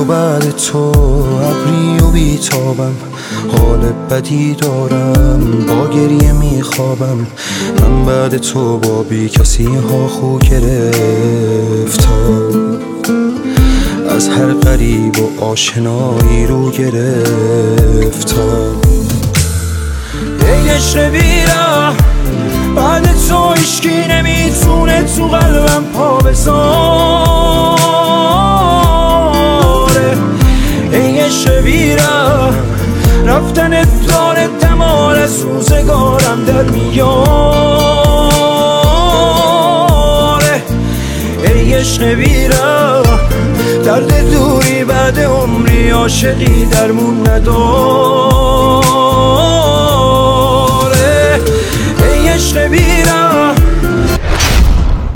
و بعد تو ابری و بیتابم، حال بدی دارم با گریه میخوابم. من بعد تو با بی کسی ها خو گرفتم، از هر غریب و آشنایی رو گرفتم. ای عشق بیره بعد تو هیچکی نمیتونه تو قلبم پا بذاره. ای عشق بیره رفتن داره دمار از روزگارم در میاره. ای عشق بیره درد دوری بعد عمری عاشقی درمون نداره. ای عشق بیره